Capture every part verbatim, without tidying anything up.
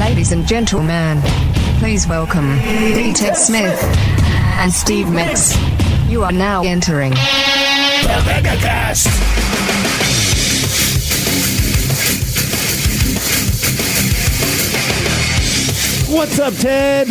Ladies and gentlemen, please welcome D. Ted Smith and Steve Mix. You are now entering the MegaCast. What's up, Ted?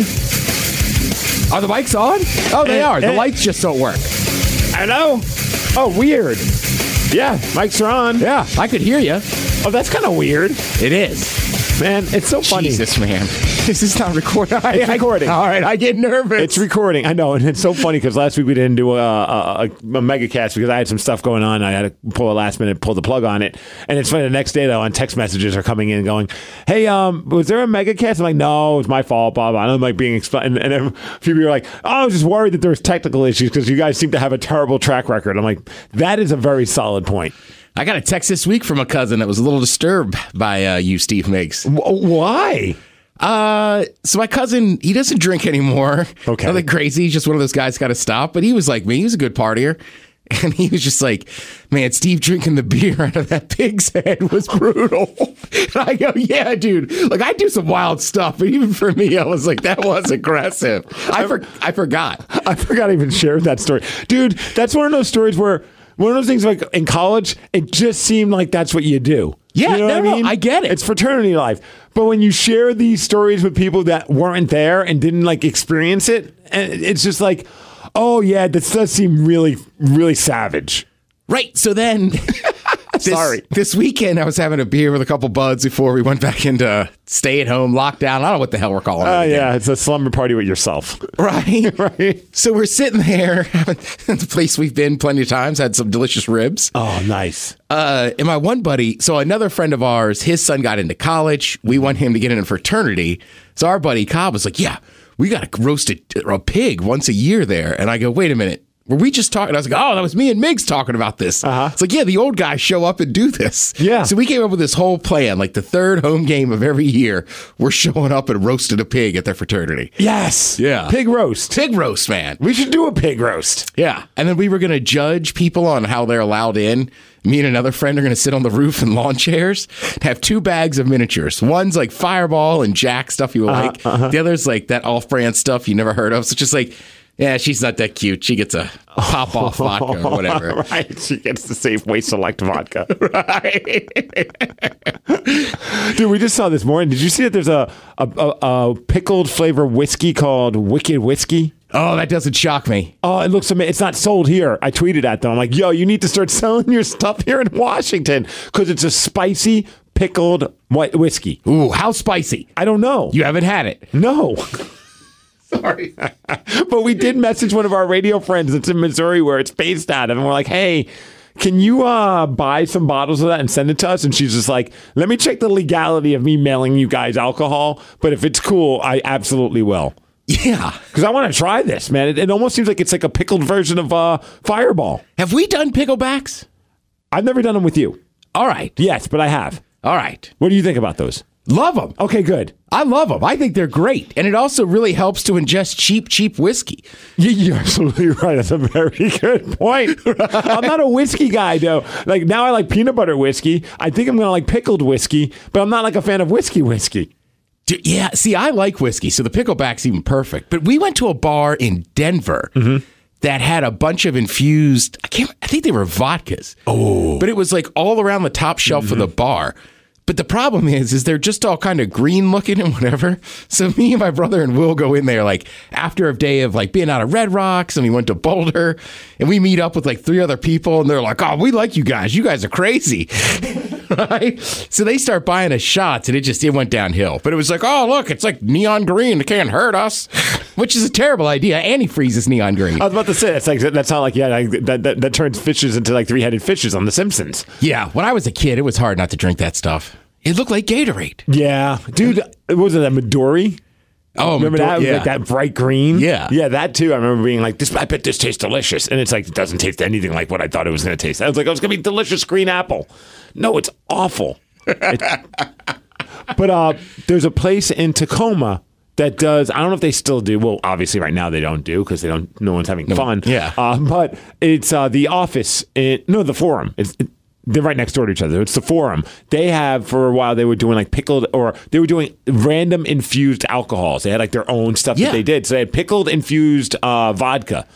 Are the mics on? Oh, they Eh, are. The eh. lights just don't work. I know. Oh, weird. Yeah, mics are on. Yeah, I could hear you. Oh, that's kind of weird. It is. Man, it's so funny. Jesus, man. This is not recording. It's recording. All right, I get nervous. It's recording. I know, and it's so funny because last week we didn't do a, a, a, a mega cast because I had some stuff going on. I had to pull a last minute, pull the plug on it. And it's funny, the next day, though, on text messages are coming in going, hey, um, was there a mega cast? I'm like, no, it's my fault, blah, blah. And I'm like being explained. And, and a few people are like, oh, I was just worried that there was technical issues because you guys seem to have a terrible track record. I'm like, that is a very solid point. I got a text this week from a cousin that was a little disturbed by uh, you, Steve Miggs. W- why? Uh, so my cousin, he doesn't drink anymore. Okay. Nothing crazy. He's just one of those guys got to stop. But he was like me. He was a good partier. And he was just like, man, Steve drinking the beer out of that pig's head was brutal. And I go, yeah, dude. Like, I do some wild stuff. But even for me, I was like, that was aggressive. I, for- I forgot. I forgot I even shared that story. Dude, that's one of those stories where one of those things like in college, it just seemed like that's what you do. Yeah, you know no, what I no, mean? I get it. It's fraternity life. But when you share these stories with people that weren't there and didn't like experience it, and it's just like, oh yeah, this does seem really, really savage. Right. So then this, Sorry. this weekend I was having a beer with a couple buds before we went back into stay at home lockdown. I don't know what the hell we're calling Oh uh, it. yeah, it's a slumber party with yourself. Right. Right. So we're sitting there having the place we've been plenty of times, had some delicious ribs. Oh, nice. Uh, and my one buddy, so another friend of ours, his son got into college. We want him to get into fraternity. So our buddy Cobb was like, yeah, we got to roast a, a pig once a year there. And I go, wait a minute. Were we just talking? I was like, oh, that was me and Miggs talking about this. Uh-huh. It's like, yeah, the old guys show up and do this. Yeah. So we came up with this whole plan. Like the third home game of every year, we're showing up and roasting a pig at their fraternity. Yes. Yeah. Pig roast. Pig roast, man. We should do a pig roast. Yeah. And then we were going to judge people on how they're allowed in. Me and another friend are going to sit on the roof in lawn chairs and have two bags of miniatures. One's like Fireball and Jack stuff you Uh-huh, like. uh-huh. The other's like that off-brand stuff you never heard of. So it's just like, yeah, she's not that cute. She gets a pop-off vodka or whatever. Right. She gets the Safeway Select vodka. Right. Dude, we just saw this morning. Did you see that there's a, a, a, a pickled flavor whiskey called Wicked Whiskey? Oh, that doesn't shock me. Oh, it looks amazing. It's not sold here. I tweeted at them. I'm like, yo, you need to start selling your stuff here in Washington because it's a spicy pickled white whiskey. Ooh, how spicy? I don't know. You haven't had it. No. Sorry. But we did message one of our radio friends that's in Missouri where it's based out of, and we're like, hey, can you uh, buy some bottles of that and send it to us? And she's just like, let me check the legality of me mailing you guys alcohol. But if it's cool, I absolutely will. Yeah. Because I want to try this, man. It, it almost seems like it's like a pickled version of uh, Fireball. Have we done picklebacks? I've never done them with you. All right. Yes, but I have. All right. What do you think about those? Love them. Okay, good. I love them. I think they're great. And it also really helps to ingest cheap, cheap whiskey. You- You're absolutely right. That's a very good point. I'm not a whiskey guy, though. Like, now I like peanut butter whiskey. I think I'm going to like pickled whiskey, but I'm not like a fan of whiskey whiskey. Dude, yeah, see, I like whiskey, so the pickleback's even perfect. But we went to a bar in Denver Mm-hmm. that had a bunch of infused, I can't, I think they were vodkas. Oh. But it was like all around the top shelf Mm-hmm. of the bar. But the problem is, is they're just all kind of green looking and whatever. So me and my brother and Will go in there like after a day of like being out of Red Rocks, and we went to Boulder, and we meet up with like three other people, and they're like, oh, we like you guys. You guys are crazy. Right? So they start buying us shots, and it just, it went downhill. But it was like, oh, look, it's like neon green. It can't hurt us, which is a terrible idea. Antifreeze is neon green. I was about to say, it's like, that's not like, yeah, like, that, that, that turns fishes into like three-headed fishes on The Simpsons. Yeah, when I was a kid, it was hard not to drink that stuff. It looked like Gatorade. Yeah. Dude, was it that Midori? Oh, remember Midori- that? It was yeah. like that bright green? Yeah. Yeah, that too. I remember being like, "This, I bet this tastes delicious." And it's like, it doesn't taste anything like what I thought it was going to taste. I was like, oh, it's going to be delicious green apple. No, it's awful. It's- but uh, there's a place in Tacoma that does, I don't know if they still do. Well, obviously right now they don't do because they don't, no one's having fun. Yeah. Uh, but it's uh, The Office. It, no, The Forum. It's, it, They're right next door to each other. It's the Forum. They have, for a while, they were doing like pickled, or they were doing random infused alcohols. They had like their own stuff Yeah. that they did. So they had pickled infused uh, vodka.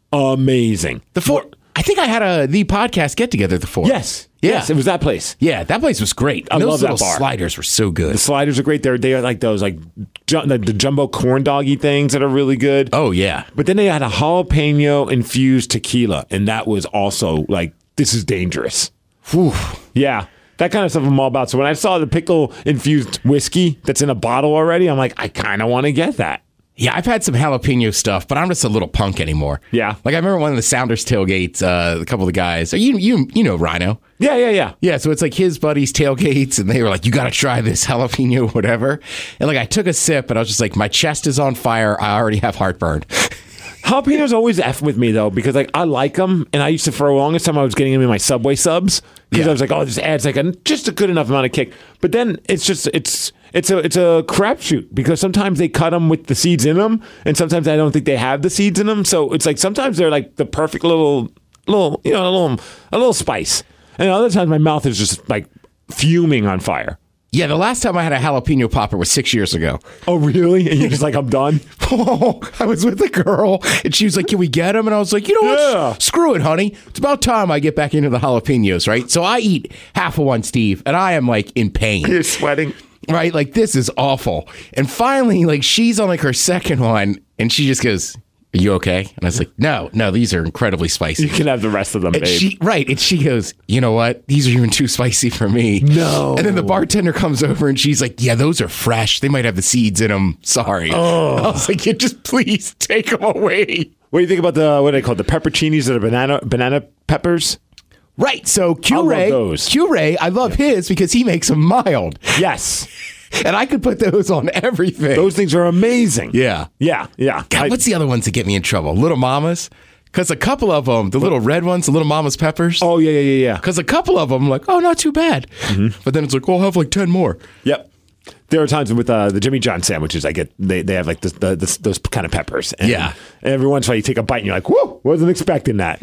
Amazing. The four. I think I had a the podcast get together at the Forum. Yes. Yeah. Yes, it was that place. Yeah, that place was great. I And those love that little bar. sliders were so good. The sliders are great. They're, they are like those like ju- the, the jumbo corn doggy things that are really good. Oh yeah. But then they had a jalapeno infused tequila, and that was also like, this is dangerous. Whew. Yeah. That kind of stuff I'm all about. So when I saw the pickle infused whiskey that's in a bottle already, I'm like, I kind of want to get that. Yeah, I've had some jalapeno stuff, but I'm just a little punk anymore. Yeah. Like I remember one of the Sounders tailgates, uh, a couple of the guys, you you you know Rhino. Yeah, yeah, yeah. Yeah, so it's like his buddies' tailgates, and they were like, you got to try this jalapeno, whatever. And like I took a sip, and I was just like, my chest is on fire. I already have heartburn. Jalapenos always F with me, though, because like I like them, and I used to, for the longest time, I was getting them in my Subway subs, because Yeah. I was like, oh, this adds like a, just a good enough amount of kick. But then it's just, it's it's a it's a crapshoot, because sometimes they cut them with the seeds in them, and sometimes I don't think they have the seeds in them. So it's like sometimes they're like the perfect little, little you know, a little, a little spice. And other times my mouth is just like fuming on fire. Yeah, the last time I had a jalapeno popper was six years ago. Oh, really? And you're just like, I'm done? Oh, I was with a girl, and she was like, can we get them? And I was like, you know what? Yeah. S- Screw it, honey. It's about time I get back into the jalapenos, right? So I eat half of one, Steve, and I am like in pain. You're sweating. Right? Like, this is awful. And finally, like, she's on like her second one, and she just goes, are you okay? And I was like, no, no, these are incredibly spicy. You can have the rest of them, And babe. she, right. And she goes, you know what? These are even too spicy for me. No. And then the bartender comes over and she's like, yeah, those are fresh. They might have the seeds in them. Sorry. Oh. I was like, yeah, just please take them away. What do you think about the, what do they call it, the pepperoncinis that are banana banana peppers? Right. So I Q love Ray, those. Q Ray, I love his because he makes them mild. Yes. And I could put those on everything. Those things are amazing. Yeah. Yeah, yeah. God, I- what's the other ones that get me in trouble? Little Mamas? Because a couple of them, the little red ones, the Little Mama's peppers. oh, yeah, yeah, yeah, yeah. Because a couple of them, I'm like, oh, not too bad. Mm-hmm. But then it's like, well, I'll have like ten more. Yep. There are times with uh, the Jimmy John sandwiches, I get they, they have like this, the, this, those kind of peppers. And Yeah. every once in a while you take a bite and you're like, whoa, wasn't expecting that.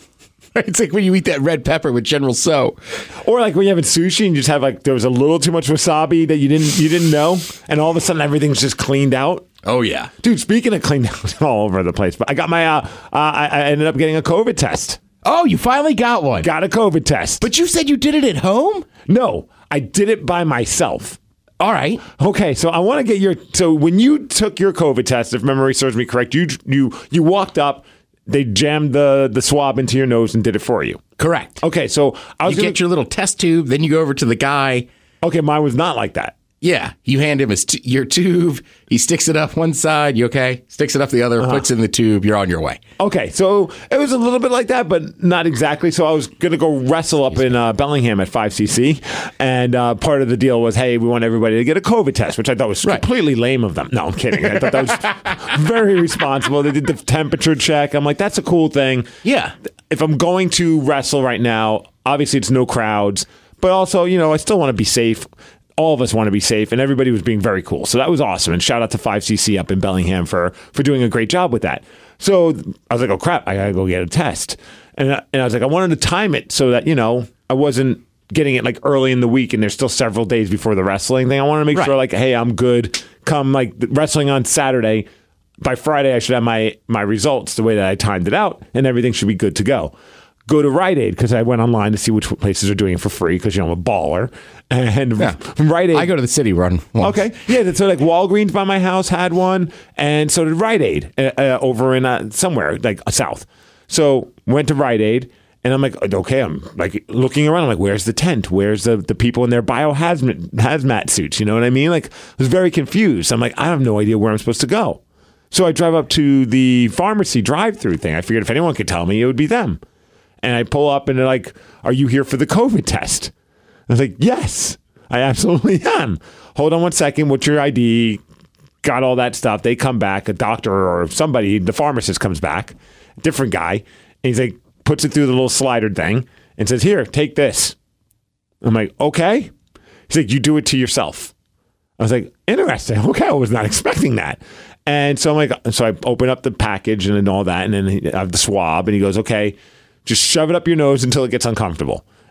It's like when you eat that red pepper with General So. Or like when you have sushi and you just have like, there was a little too much wasabi that you didn't you didn't know, and all of a sudden everything's just cleaned out. Oh, yeah. Dude, speaking of cleaned out all over the place, but I got my, uh, uh, I, I ended up getting a COVID test. Oh, you finally got one. Got a COVID test. But you said you did it at home? No, I did it by myself. All right. Okay, so I want to get your, so when you took your COVID test, if memory serves me correct, you you you walked up, they jammed the, the swab into your nose and did it for you. Correct. Okay, so I was You gonna, get your little test tube, then you go over to the guy. okay, mine was not like that. Yeah, you hand him his t- your tube. He sticks it up one side. You okay? Sticks it up the other, puts it in the tube. You're on your way. Okay, so it was a little bit like that, but not exactly. So I was going to go wrestle up in uh, Bellingham at five C C, and uh, part of the deal was, hey, we want everybody to get a COVID test, which I thought was Right. completely lame of them. No, I'm kidding. I thought that was very responsible. They did the temperature check. I'm like, that's a cool thing. Yeah. If I'm going to wrestle right now, obviously it's no crowds, but also, you know, I still want to be safe. All of us want to be safe, and everybody was being very cool. So that was awesome. And shout out to five C C up in Bellingham for for doing a great job with that. So I was like, oh crap, I gotta go get a test. And I, and I was like, I wanted to time it so that, you know, I wasn't getting it like early in the week and there's still several days before the wrestling thing. I wanted to make Right. sure like, hey, I'm good. Come like wrestling on Saturday. By Friday, I should have my my results the way that I timed it out, and everything should be good to go. Go to Rite Aid because I went online to see which places are doing it for free because, you know, I'm a baller. And Yeah. Rite Aid. I go to the city run. once. Okay. Yeah. So like Walgreens by my house had one, and so did Rite Aid uh, uh, over in uh, somewhere like uh, south. So went to Rite Aid, and I'm like, okay, I'm like looking around. I'm like, where's the tent? Where's the, the people in their biohazmat hazmat suits? You know what I mean? Like, I was very confused. I'm like, I have no idea where I'm supposed to go. So I drive up to the pharmacy drive-through thing. I figured if anyone could tell me, it would be them. And I pull up and they're like, are you here for the COVID test? I was like, yes, I absolutely am. Hold on one second. What's your I D? Got all that stuff. They come back. A doctor or somebody, the pharmacist comes back, different guy. And he's like, puts it through the little slider thing and says, here, take this. I'm like, okay. He's like, you do it to yourself. I was like, interesting. Okay, I was not expecting that. And so I'm like, so I open up the package and then all that, and then I have the swab, and he goes, okay, just shove it up your nose until it gets uncomfortable.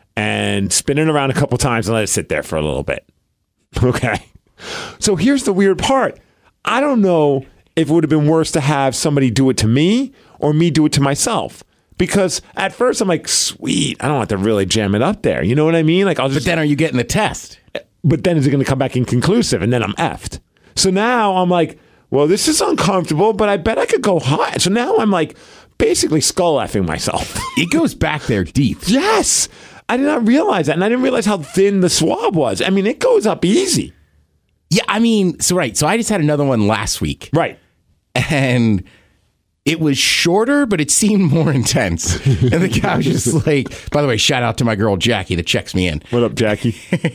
and spin it around a couple times and let it sit there for a little bit. Okay. So here's the weird part. I don't know if it would have been worse to have somebody do it to me or me do it to myself. Because at first I'm like, sweet, I don't have to really jam it up there. You know what I mean? Like I'll just. But then are you getting the test? But then is it going to come back inconclusive? And then I'm effed. So now I'm like, well, this is uncomfortable, but I bet I could go high. So now I'm like basically skull effing myself. It goes back there deep. Yes. I did not realize that. And I didn't realize how thin the swab was. I mean, it goes up easy. Yeah, I mean, so right. So I just had another one last week. Right. And it was shorter, but it seemed more intense. And the guy was just like, by the way, shout out to my girl Jackie that checks me in. What up, Jackie?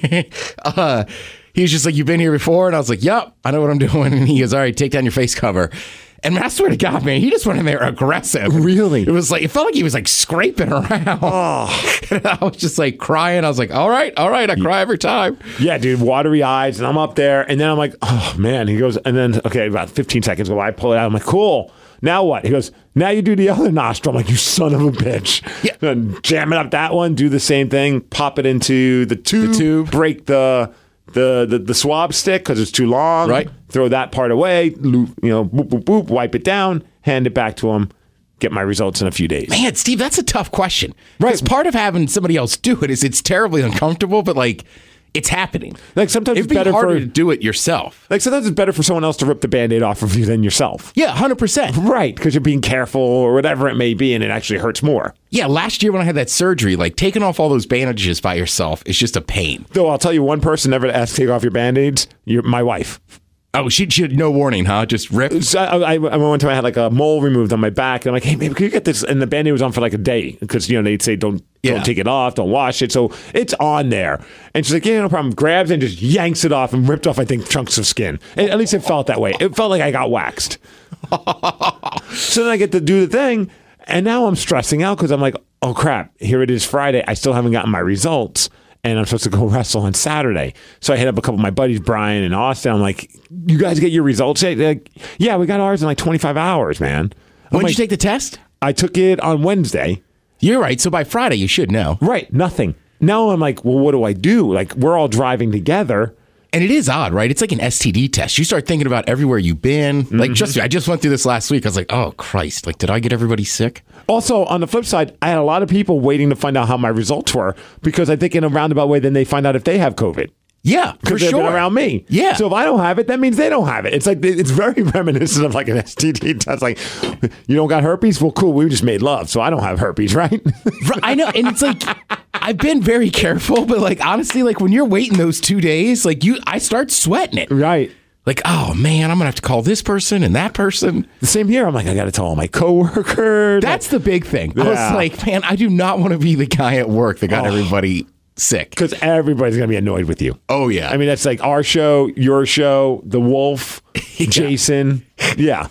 uh, he was just like, you've been here before? And I was like, yep, I know what I'm doing. And he goes, all right, take down your face cover. And man, I swear to God, man, he just went in there aggressive. Really? It was like, it felt like he was like scraping around. Oh. And I was just like crying. I was like, all right, all right. I cry every time. Yeah, dude, watery eyes. And I'm up there. And then I'm like, oh, man. He goes, and then, okay, about fifteen seconds go by. I pull it out. I'm like, cool. Now what? He goes, now you do the other nostril. I'm like, you son of a bitch. Yeah. And jam it up that one, do the same thing, pop it into the tube, The tube. break the the the, the swab stick because it's too long. Right. Throw that part away, loop, you know, boop, boop, boop, wipe it down, hand it back to him, get my results in a few days. Man, Steve, that's a tough question. Right. Because part of having somebody else do it is it's terribly uncomfortable, but like, it's happening. Like sometimes It'd it's be better harder for to do it yourself. like sometimes it's better for someone else to rip the Band-Aid off of you than yourself. Yeah, one hundred percent. Right, because you're being careful or whatever it may be, and it actually hurts more. Yeah, last year when I had that surgery, like taking off all those bandages by yourself is just a pain. Though I'll tell you, one person never asked to take off your Band-Aids, you're my wife. Oh, she, she had no warning, huh? Just rip. So I, I, I one time I had like a mole removed on my back, and I'm like, hey, baby, can you get this? And the Band-Aid was on for like a day because, you know, they'd say don't, Yeah. don't take it off, don't wash it. So it's on there. And she's like, yeah, no problem. Grabs it and just yanks it off and ripped off, I think, chunks of skin. And at least it felt that way. It felt like I got waxed. So then I get to do the thing, and now I'm stressing out because I'm like, oh, crap, here it is Friday. I still haven't gotten my results. And I'm supposed to go wrestle on Saturday. So I hit up a couple of my buddies, Brian and Austin. I'm like, you guys get your results yet? They're like, yeah, we got ours in like twenty-five hours, man. I'm When did like, you take the test? I took it on Wednesday. You're right. So by Friday, you should know. Right, nothing. Now I'm like, well, what do I do? Like, we're all driving together. And it is odd, right? It's like an S T D test. You start thinking about everywhere you've been. Mm-hmm. Like, just I just went through this last week. I was like, oh, Christ. Like, did I get everybody sick? Also, on the flip side, I had a lot of people waiting to find out how my results were because I think in a roundabout way, then they find out if they have COVID. Yeah, for Because they've sure. been around me. Yeah. So if I don't have it, that means they don't have it. It's like, it's very reminiscent of like an S T D test. Like, you don't got herpes? Well, cool. We just made love. So I don't have herpes, right? Right, I know. And it's like, I've been very careful, but like, honestly, like when you're waiting those two days, like you, I start sweating it. Right. Like, oh man, I'm going to have to call this person and that person. The same here. I'm like, I got to tell all my coworkers. That's the big thing. I Yeah. was like, man, I do not want to be the guy at work that got Oh. everybody sick. Because everybody's going to be annoyed with you. Oh, yeah. I mean, that's like our show, your show, The Wolf, Jason. Yeah.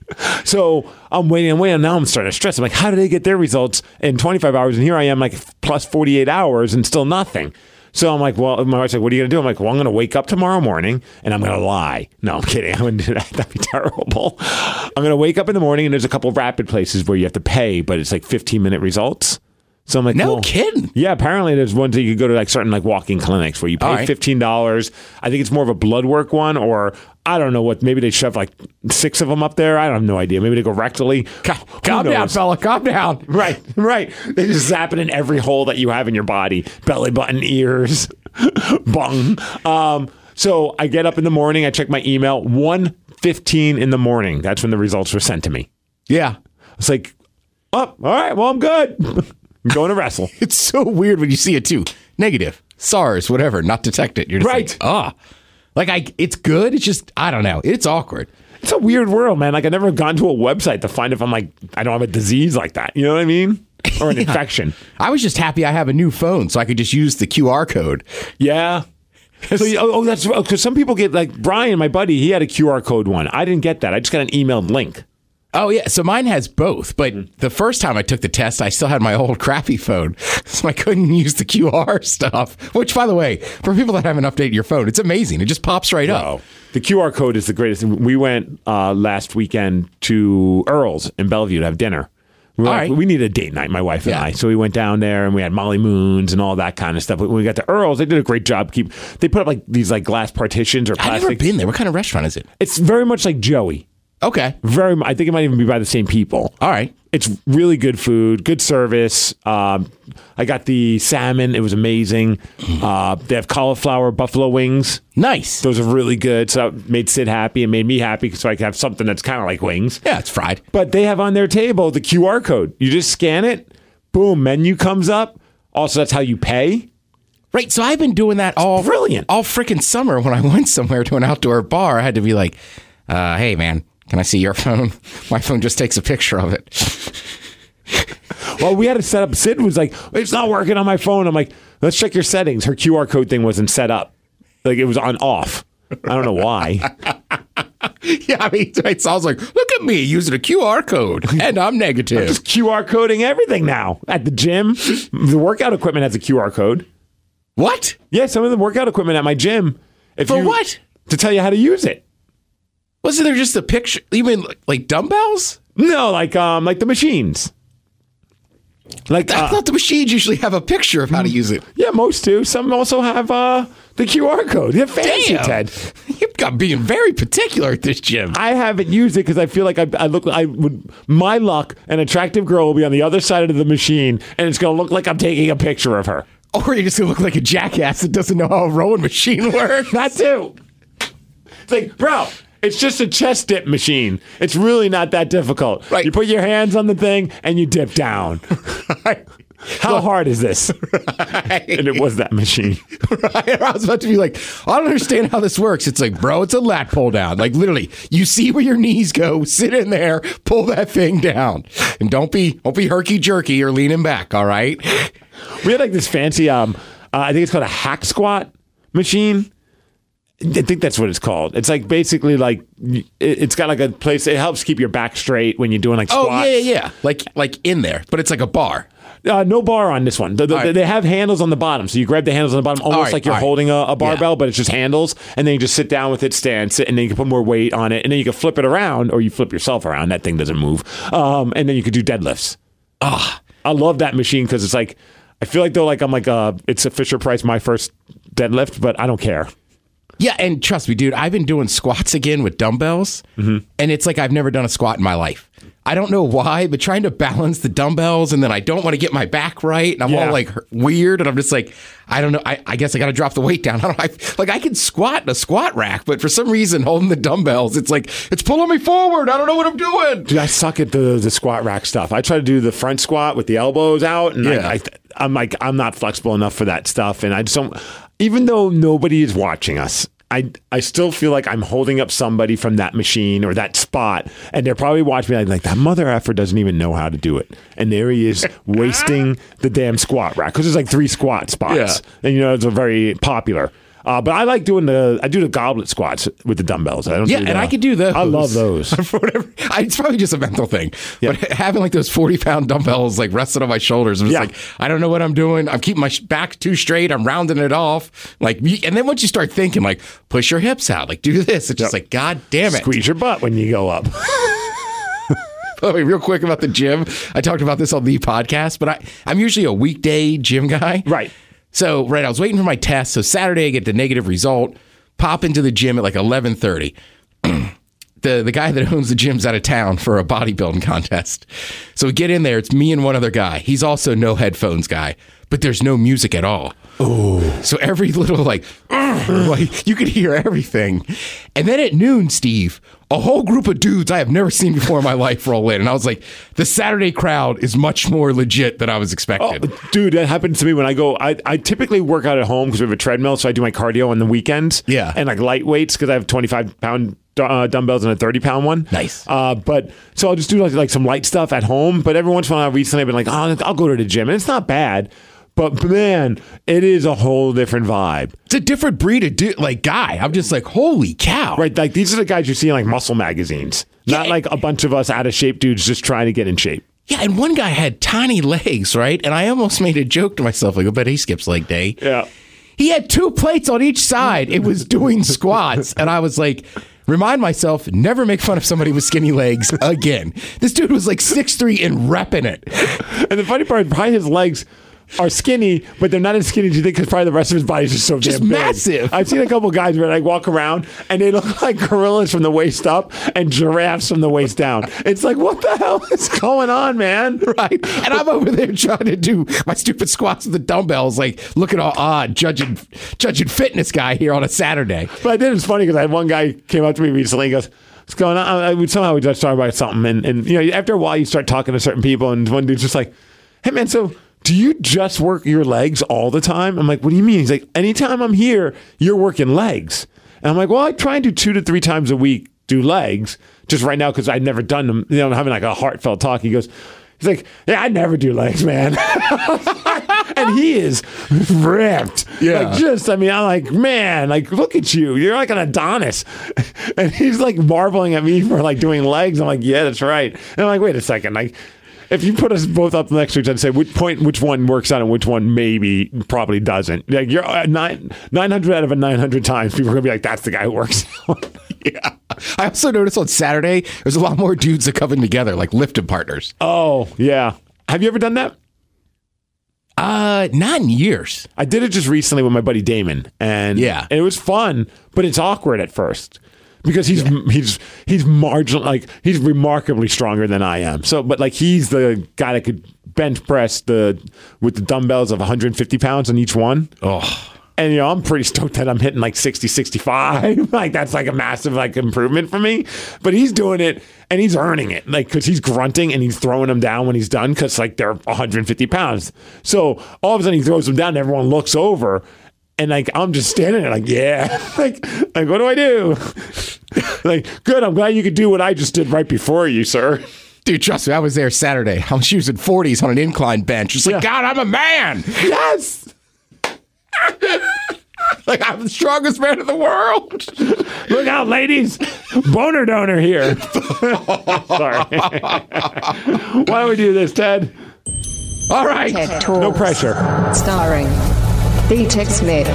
So I'm waiting and waiting. Now I'm starting to stress. I'm like, how do they get their results in twenty-five hours? And here I am, like, plus forty-eight hours and still nothing. So I'm like, well, my wife's like, what are you going to do? I'm like, well, I'm going to wake up tomorrow morning and I'm going to lie. No, I'm kidding. I wouldn't do that. That'd be terrible. I'm going to wake up in the morning and there's a couple of rapid places where you have to pay, but it's like fifteen minute results. So I'm like, No well, kidding. Yeah, apparently there's ones that you could go to like certain like walk-in clinics where you All pay right. fifteen dollars. I think it's more of a blood work one, or I don't know what. Maybe they shove like six of them up there. I have no idea. Maybe they go rectally. Calm, Who calm down, knows? fella. Calm down. Right, right. They just zap it in every hole that you have in your body: belly button, ears, bung. Um, so I get up in the morning. I check my email. one fifteen in the morning. That's when the results were sent to me. Yeah. It's like, oh, all right. Well, I'm good. I'm going to wrestle. It's so weird when you see it too. Negative, SARS, whatever, not detected. You're just Right. like, ah. Like, I, it's good. It's just, I don't know. It's awkward. It's a weird world, man. Like, I've never gone to a website to find if I'm like, I don't have a disease like that. You know what I mean? Or an Yeah. infection. I was just happy I have a new phone so I could just use the Q R code. Yeah. So, you- oh, oh, that's because some people get like Brian, my buddy, he had a Q R code one. I didn't get that. I just got an emailed link. Oh, yeah. So mine has both. But the first time I took the test, I still had my old crappy phone. So I couldn't use the Q R stuff. Which, by the way, for people that haven't updated your phone, it's amazing. It just pops right up. Oh, the Q R code is the greatest. We went uh, last weekend to Earl's in Bellevue to have dinner We, were All like, right. we needed a date night, my wife and Yeah. I. So we went down there and we had Molly Moons and all that kind of stuff. When we got to Earl's, they did a great job. Keep They put up like these like glass partitions or I've plastic. never been there. What kind of restaurant is it? It's very much like Joey. Okay. Very. mu- I think it might even be by the same people. All right. It's really good food, good service. Um, I got the salmon. It was amazing. Uh, they have cauliflower buffalo wings. Nice. Those are really good. So that made Sid happy and made me happy so I could have something that's kind of like wings. Yeah, it's fried. But they have on their table the Q R code. You just scan it. Boom, menu comes up. Also, that's how you pay. Right. So I've been doing that all brilliant. all freaking summer. When I went somewhere to an outdoor bar, I had to be like, uh, "Hey, man, can I see your phone? My phone just takes a picture of it." Well, we had to set up. Sid was like, it's not working on my phone. I'm like, let's check your settings. Her Q R code thing wasn't set up. Like it was on off. I don't know why. Yeah, I mean, it sounds like, look at me using a Q R code, and I'm negative. Just Q R coding everything now. At the gym, the workout equipment has a Q R code. What? Yeah, some of the workout equipment at my gym. If For you, what? To tell you how to use it. Wasn't there just a picture? You mean like, like dumbbells? No, like um, like the machines. Like I uh, thought the machines usually have a picture of how to use it. yeah, most do. Some also have uh, the Q R code. They're fancy, Damn. Ted. You've got being very particular at this gym. I haven't used it because I feel like I, I look. I would. My luck, an attractive girl will be on the other side of the machine, and it's going to look like I'm taking a picture of her. Or you're just going to look like a jackass that doesn't know how a rowing machine works. That too. It's like, bro, it's just a chest dip machine. It's really not that difficult. Right. You put your hands on the thing and you dip down. How hard is this? Right. And it was that machine. Right? I was about to be like, I don't understand how this works. It's like, bro, it's a lat pull down. Like literally, you see where your knees go, sit in there, pull that thing down. And don't be don't be herky jerky or leaning back, all right? We had like this fancy, um, uh, I think it's called a hack squat machine. I think that's what it's called. It's like basically like it- it's got like a place. It helps keep your back straight when you're doing like Oh, squats. yeah, yeah, yeah. Like like in there, but it's like a bar. Uh, no bar on this one. The- the- All right. They have handles on the bottom, so you grab the handles on the bottom, almost All right, like you're all right. holding a, a barbell, Yeah. but it's just handles, and then you just sit down with it, stand, sit, and then you can put more weight on it, and then you can flip it around, or you flip yourself around. That thing doesn't move, um, and then you could do deadlifts. Ah, I love that machine because it's like I feel like though like I'm like uh, it's a Fisher Price my first deadlift, but I don't care. yeah, and trust me, dude, I've been doing squats again with dumbbells, and it's like I've never done a squat in my life. I don't know why, but trying to balance the dumbbells, and then I don't want to get my back right, and I'm Yeah. all like weird, and I'm just like, I don't know. I, I guess I got to drop the weight down. I don't. I, like I can squat in a squat rack, but for some reason, holding the dumbbells, it's like it's pulling me forward. I don't know what I'm doing. Dude, I suck at the the squat rack stuff. I try to do the front squat with the elbows out, and Yeah. I, I, I'm like I'm not flexible enough for that stuff, and I just don't. Even though nobody is watching us, I I still feel like I'm holding up somebody from that machine or that spot, and they're probably watching me like, like that mother effer doesn't even know how to do it, and there he is wasting the damn squat rack because there's like three squat spots, Yeah. and you know it's a very popular. Uh, but I like doing the I do the goblet squats with the dumbbells. I don't Yeah, do and the- I could do those. I love those. For whatever. I, it's probably just a mental thing. Yeah. But having like those forty pound dumbbells like rested on my shoulders, I'm just Yeah. like, I don't know what I'm doing. I'm keeping my sh- back too straight. I'm rounding it off. Like, y- and then once you start thinking, like, push your hips out, like, do this. It's just like, God damn it. Squeeze your butt when you go up. By the way, real quick about the gym. I talked about this on the podcast, but I, I'm usually a weekday gym guy. Right. So, right, I was waiting for my test. So Saturday, I get the negative result. Pop into the gym at like eleven thirty. the the guy that owns the gym's out of town for a bodybuilding contest. So we get in there. It's me and one other guy. He's also no headphones guy, but there's no music at all. Oh, so every little like, like you could hear everything. And then at noon, Steve, a whole group of dudes I have never seen before in my life roll in, and I was like, the Saturday crowd is much more legit than I was Oh, expecting. dude, that happens to me when I go. I, I typically work out at home because we have a treadmill, so I do my cardio on the weekends. Yeah. and like light weights because I have twenty-five pound uh, dumbbells and a thirty pound one. Nice. Uh, but so I'll just do like like some light stuff at home. But every once in a while, recently I've been like, oh, I'll go to the gym, and it's not bad. But man, it is a whole different vibe. It's a different breed of du- like guy. I'm just like, holy cow. Right, like these are the guys you see in like muscle magazines, not Yeah. like a bunch of us out of shape dudes just trying to get in shape. Yeah, and one guy had tiny legs, right? And I almost made a joke to myself, like, I bet he skips leg day. Yeah. He had two plates on each side. It was doing squats. And I was like, remind myself, never make fun of somebody with skinny legs again. This dude was like six three and repping it. And the funny part, probably his legs are skinny, but they're not as skinny as you think because probably the rest of his body is just so Just damn big. massive. I've seen a couple guys where like walk around and they look like gorillas from the waist up and giraffes from the waist down. It's like, what the hell is going on, man? Right. And I'm over there trying to do my stupid squats with the dumbbells, like looking all odd, judging judging fitness guy here on a Saturday. But I did. It's funny because I had one guy came up to me recently and goes, what's going on? I would somehow we just talk about something. And, and, you know, after a while, you start talking to certain people, and one dude's just like, hey, man, so do you just work your legs all the time? I'm like, what do you mean? He's like, anytime I'm here, you're working legs. And I'm like, well, I try and do two to three times a week, do legs, just right now because I'd never done them. You know, I'm having like a heartfelt talk. He goes, he's like, yeah, I never do legs, man. And he is ripped. Yeah. Like just, I mean, I'm like, man, like, look at you. You're like an Adonis. And he's like marveling at me for like doing legs. I'm like, yeah, that's right. And I'm like, wait a second. Like, if you put us both up next to each other and say which point, which one works out and which one maybe probably doesn't, like you're uh, nine, nine hundred out of a nine hundred times, people are going to be like, that's the guy who works out. Yeah. I also noticed on Saturday, there's a lot more dudes that come in together, like lifting partners. Oh, yeah. Have you ever done that? Uh, not in years. I did it just recently with my buddy Damon, and Yeah. and it was fun, but it's awkward at first because he's yeah. he's he's marginal, like he's remarkably stronger than I am. So, but like he's the guy that could bench press the with the dumbbells of one hundred fifty pounds on each one. Oh. And, you know, I'm pretty stoked that I'm hitting like sixty, sixty-five. Like, that's like a massive, like, improvement for me. But he's doing it, and he's earning it. Like, because he's grunting, and he's throwing them down when he's done, because, like, they're one hundred fifty pounds. So, all of a sudden, he throws them down, and everyone looks over. And, like, I'm just standing there, like, yeah. like, like, what do I do? Like, good, I'm glad you could do what I just did right before you, sir. Dude, trust me, I was there Saturday. I was using forties on an incline bench. It's like, Yeah. God, I'm a man. Yes! Like, I'm the strongest man in the world. Look out, ladies. Boner donor here. Sorry. Why don't we do this, Ted? All right. TED Talks. No pressure. Starring B Tech Smith.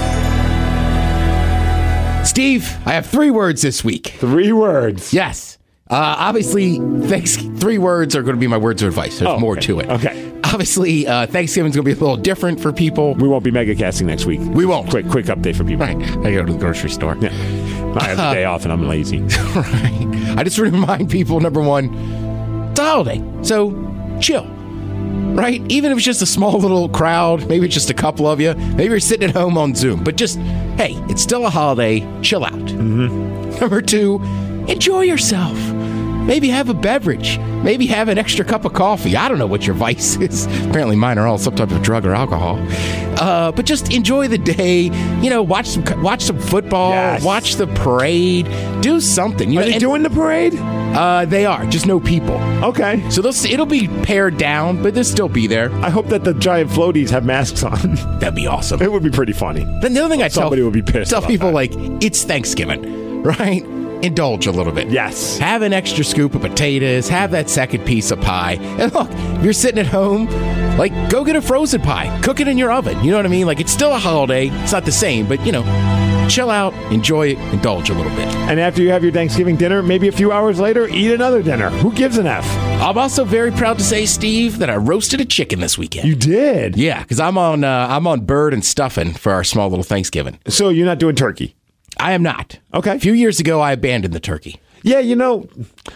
Steve, I have three words this week. Three words. Yes. Uh, obviously, thanks. Three words are going to be my words of advice. There's Oh, more okay. to it. Okay. Obviously, uh, Thanksgiving's going to be a little different for people. We won't be mega casting next week. We won't. Quick, quick update for people. Right. I go to the grocery store. Yeah. I have the day off and I'm lazy. Right. I just remind people, number one, it's a holiday, so chill. Right? Even if it's just a small little crowd, maybe it's just a couple of you, maybe you're sitting at home on Zoom, but just, hey, it's still a holiday, chill out. Mm-hmm. Number two, enjoy yourself. Maybe have a beverage. Maybe have an extra cup of coffee. I don't know what your vice is. Apparently mine are all some type of drug or alcohol. Uh, but just enjoy the day. You know, watch some watch some football. Yes. Watch the parade. Do something. You Are know, they and- doing the parade? Uh, they are. Just no people. Okay. So they'll, it'll be pared down, but they'll still be there. I hope that the giant floaties have masks on. That'd be awesome. It would be pretty funny. Then the other thing I tell, Somebody would be pissed tell about people, that. like, it's Thanksgiving, right? Indulge a little bit. Yes. Have an extra scoop of potatoes. Have that second piece of pie. And look, if you're sitting at home, like, go get a frozen pie. Cook it in your oven. You know what I mean? Like, it's still a holiday. It's not the same, but, you know, chill out, enjoy it, indulge a little bit. And after you have your Thanksgiving dinner, maybe a few hours later, eat another dinner. Who gives an F? I'm also very proud to say, Steve, that I roasted a chicken this weekend. You did? Yeah, because I'm on uh, I'm on bird and stuffing for our small little Thanksgiving. So you're not doing turkey? I am not. Okay. A few years ago, I abandoned the turkey. Yeah, you know,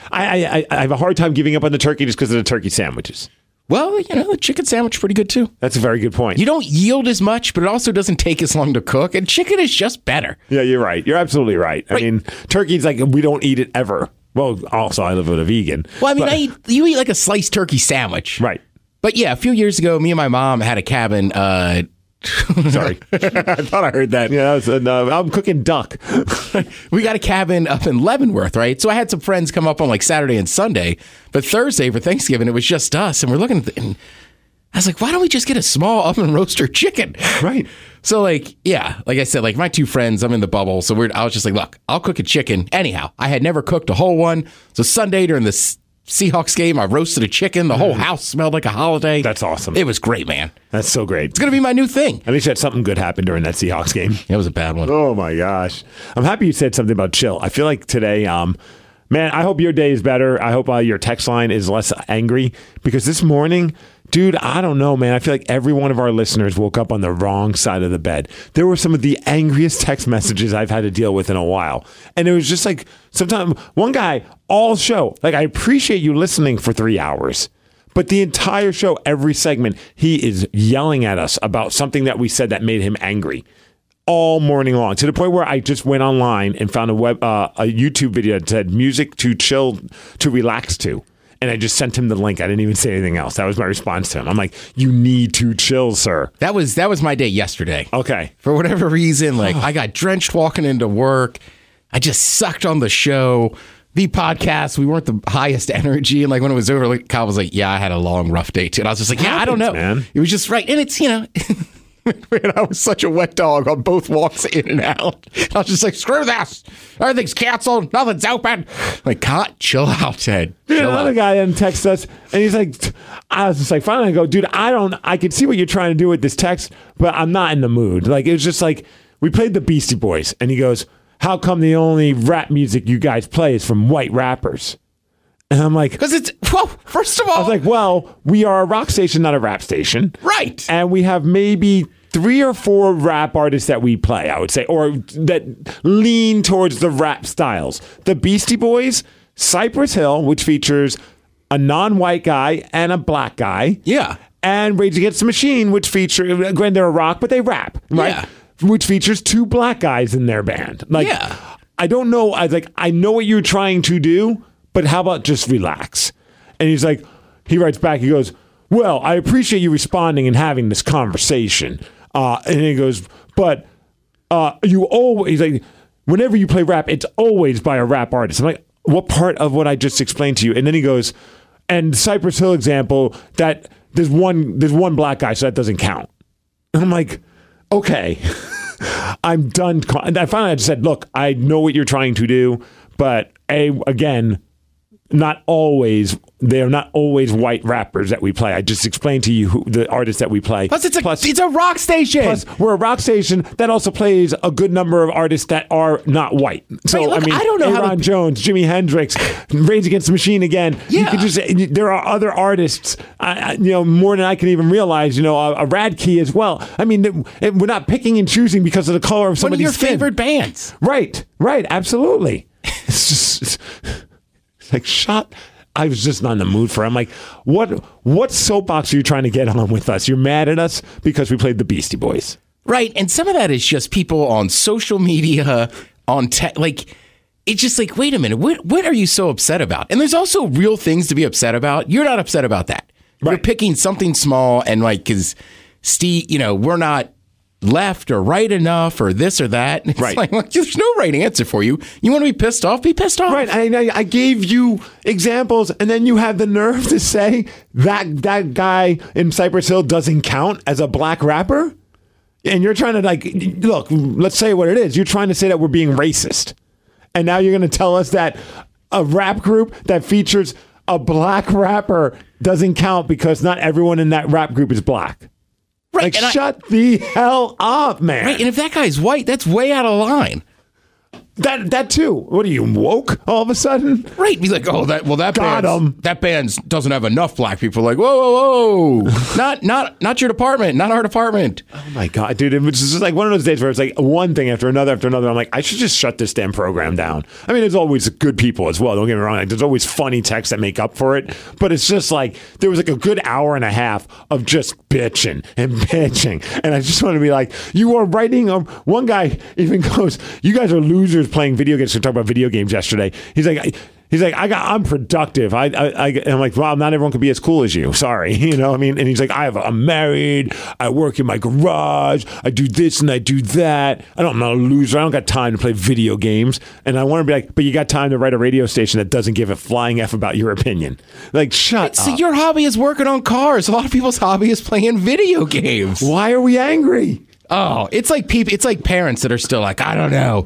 I I, I have a hard time giving up on the turkey just because of the turkey sandwiches. Well, you know, the chicken sandwich is pretty good too. That's a very good point. You don't yield as much, but it also doesn't take as long to cook. And chicken is just better. Yeah, you're right. You're absolutely right. I Right. mean, turkey's like, we don't eat it ever. Well, also, I live with a vegan. Well, I mean, But- I eat, you eat like a sliced turkey sandwich. Right. But yeah, a few years ago, me and my mom had a cabin. Uh, Sorry. I thought I heard that. Yeah, that was, uh, no, I'm cooking duck. we got a cabin up in Leavenworth, right? So I had some friends come up on like Saturday and Sunday. But Thursday for Thanksgiving, it was just us. And we're looking at the, and I was like, why don't we just get a small oven roaster chicken? Right. So, like, yeah, like I said, like my two friends, I'm in the bubble. So we're, I was just like, look, I'll cook a chicken. Anyhow, I had never cooked a whole one. So Sunday during this Seahawks game. I roasted a chicken. The whole house smelled like a holiday. That's awesome. It was great, man. That's so great. It's going to be my new thing. At least you had something good happen during that Seahawks game. It was a bad one. Oh, my gosh. I'm happy you said something about chill. I feel like today, um, man, I hope your day is better. I hope uh, your text line is less angry because this morning, dude, I don't know, man. I feel like every one of our listeners woke up on the wrong side of the bed. There were some of the angriest text messages I've had to deal with in a while. And it was just like, sometimes one guy all show, like, I appreciate you listening for three hours. But the entire show, every segment, he is yelling at us about something that we said that made him angry all morning long, to the point where I just went online and found a web, uh, a YouTube video that said music to chill, to relax to. And I just sent him the link. I didn't even say anything else. That was my response to him. I'm like, you need to chill, sir. That was that was my day yesterday. Okay. For whatever reason, like I got drenched walking into work. I just sucked on the show. The podcast, we weren't the highest energy. And like when it was over, like Kyle was like, yeah, I had a long, rough day too. And I was just like, yeah, I don't know. Man. It was just right. And it's, you know, man, I was such a wet dog on both walks in and out. I was just like, screw this. Everything's canceled. Nothing's open. Like, God, chill out, Ted. Dude, Chill another out. guy then texts us, and he's like, I was just like, finally, I go, dude, I don't, I can see what you're trying to do with this text, but I'm not in the mood. Like, it was just like, we played the Beastie Boys, and he goes, how come the only rap music you guys play is from white rappers? And I'm like, Because it's, well, first of all, I was like, well, we are a rock station, not a rap station. right. And we have maybe three or four rap artists that we play, I would say, or that lean towards the rap styles. The Beastie Boys, Cypress Hill, which features a non-white guy and a black guy. Yeah. And Rage Against the Machine, which feature, granted they're a rock, but they rap, right? Yeah. Which features two black guys in their band. Like, Yeah. I don't know. I was like, I know what you're trying to do, but how about just relax? And he's like, he writes back, he goes, well, I appreciate you responding and having this conversation. Uh, and he goes, but uh, you always, like, whenever you play rap, it's always by a rap artist. I'm like, what part of what I just explained to you? And then he goes, and Cypress Hill example, that there's one, there's one black guy, so that doesn't count. And I'm like, okay, I'm done. And I finally just said, look, I know what you're trying to do, but a again, not always, they're not always white rappers that we play. I just explained to you who, the artists that we play. Plus, it's a, plus, it's a rock station. plus, we're a rock station that also plays a good number of artists that are not white. So, Right, look, I mean, I don't know how Aaron to- Jones, Jimi Hendrix, Rage Against the Machine again. You Yeah. could just, there are other artists, I, I, you know, more than I can even realize, you know, a, a Rad Key as well. I mean, it, it, we're not picking and choosing because of the color of One of somebody's your skin. favorite bands. Right, right, absolutely. It's just it's, it's like, shut. I was just not in the mood for it. I'm like, what what soapbox are you trying to get on with us? You're mad at us because we played the Beastie Boys. Right. And some of that is just people on social media, on tech. Like, it's just like, wait a minute, what, what are you so upset about? And there's also real things to be upset about. You're not upset about that. You're Right. picking something small and like, because Steve, you know, we're not left or right enough or this or that. It's Right. like, like, there's no right answer for you. You want to be pissed off? Be pissed off. Right, I, I I gave you examples, and then you have the nerve to say that that guy in Cypress Hill doesn't count as a black rapper, and you're trying to like look. Let's say what it is. You're trying to say that we're being racist, and now you're going to tell us that a rap group that features a black rapper doesn't count because not everyone in that rap group is black. Right. Like, and I- shut the hell up, man. Right. And if that guy's white, that's way out of line. That that too. What are you, woke all of a sudden? Right. Be like, oh, that well, that Got band, 'em. that band doesn't have enough black people. Like, whoa, whoa, whoa, not, not, not your department, not our department. Oh my God, dude. It was just like one of those days where it's like one thing after another after another. I'm like, I should just shut this damn program down. I mean, there's always good people as well. Don't get me wrong. Like, there's always funny texts that make up for it. But it's just like there was like a good hour and a half of just bitching and bitching. And I just want to be like, you are writing. Um, one guy even goes, you guys are losers playing video games. We talked about video games yesterday. He's like, I, He's like, I got, I'm productive. I, I, I, and I'm like, well, not everyone can be as cool as you. Sorry, you know. I mean, and he's like, I have, I'm married. I work in my garage. I do this and I do that. I don't, I'm not a loser. I don't got time to play video games. And I want to be like, but you got time to write a radio station that doesn't give a flying f about your opinion. Like, shut So up. your hobby is working on cars. A lot of people's hobby is playing video games. Why are we angry? Oh, it's like people. It's like parents that are still like, I don't know.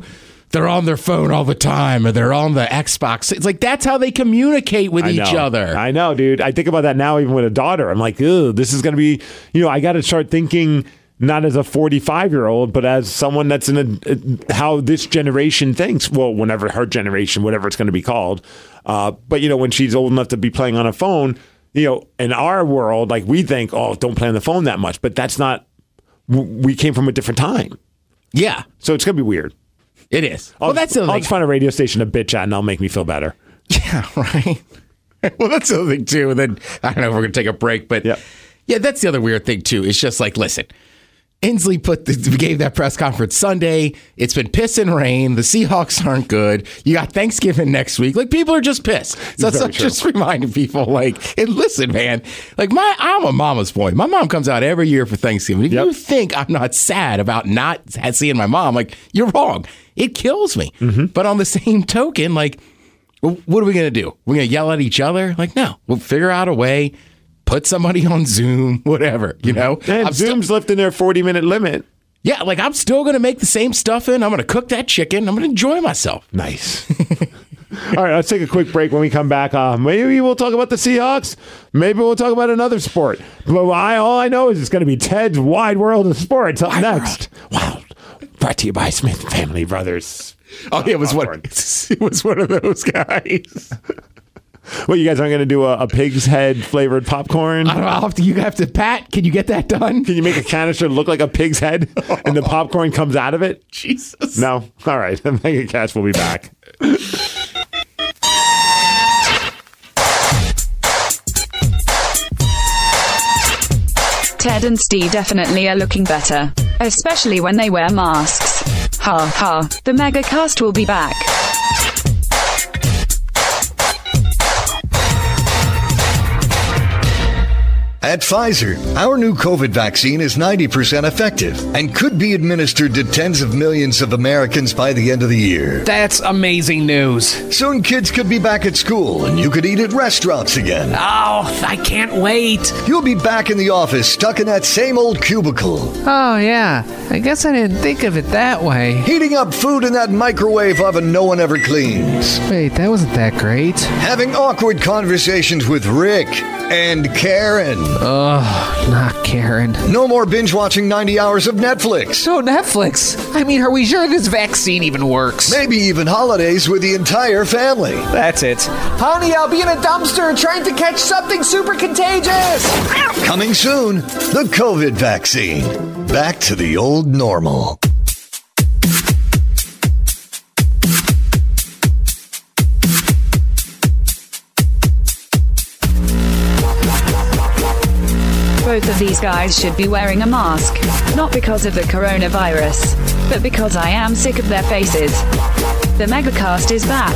they're on their phone all the time or they're on the Xbox. It's like that's how they communicate with I each know. other. I know, dude. I think about that now even with a daughter. I'm like, ew, this is going to be, you know, I got to start thinking not as a forty-five-year-old, but as someone that's in a, a how this generation thinks. Well, whenever her generation, whatever it's going to be called. Uh, but, you know, when she's old enough to be playing on a phone, you know, in our world, like we think, oh, don't play on the phone that much. But that's not, we came from a different time. Yeah. So it's going to be weird. It is. I'll, Well, that's the I'll thing. just find a radio station to bitch at and that'll make me feel better. Yeah, right. Well, that's the other thing, too. And then, I don't know if we're going to take a break, but Yep. yeah, that's the other weird thing, too. It's just like, listen, Inslee put the, gave that press conference Sunday. It's been piss and rain. The Seahawks aren't good. You got Thanksgiving next week. Like, people are just pissed. So that's Very like, just reminding people, like, and listen, man, like, my I'm a mama's boy. My mom comes out every year for Thanksgiving. If Yep. you think I'm not sad about not seeing my mom, like, you're wrong. It kills me. Mm-hmm. But on the same token, like, well, what are we going to do? We're going to yell at each other? Like, no. We'll figure out a way, put somebody on Zoom, whatever, you know? And I'm still- Zoom's lifting their forty-minute limit. yeah, like, I'm still going to make the same stuff in. I'm going to cook that chicken. I'm going to enjoy myself. Nice. All right, let's take a quick break. When we come back, uh, maybe we'll talk about the Seahawks. Maybe we'll talk about another sport. But I, all I know is it's going to be Ted's Wide World of Sports up Wide next. Wow. Brought to you by Smith Family Brothers. Oh, yeah, it was one, it was one of those guys. Well, you guys aren't going to do a, a pig's head flavored popcorn? I don't know. I'll have to, you have to, Pat, can you get that done? Can you make a canister look like a pig's head and the popcorn comes out of it? Jesus. No? All right. Mega Cast will be back. Ted and Steve definitely are looking better, especially when they wear masks. Ha ha, the Megacast will be back. At Pfizer, our new COVID vaccine is ninety percent effective and could be administered to tens of millions of Americans by the end of the year. That's amazing news. Soon kids could be back at school and you could eat at restaurants again. Oh, I can't wait. You'll be back in the office stuck in that same old cubicle, Oh, yeah. I guess I didn't think of it that way. heating up food in that microwave oven no one ever cleans, Wait, that wasn't that great. having awkward conversations with Rick and Karen. Ugh, not Karen. No more binge watching ninety hours of Netflix. So Netflix. I mean, are we sure this vaccine even works? Maybe even holidays with the entire family. That's it. Honey, I'll be in a dumpster trying to catch something super contagious. Coming soon, the COVID vaccine. Back to the old normal. Both of these guys should be wearing a mask, not because of the coronavirus, but because I am sick of their faces. The Megacast is back.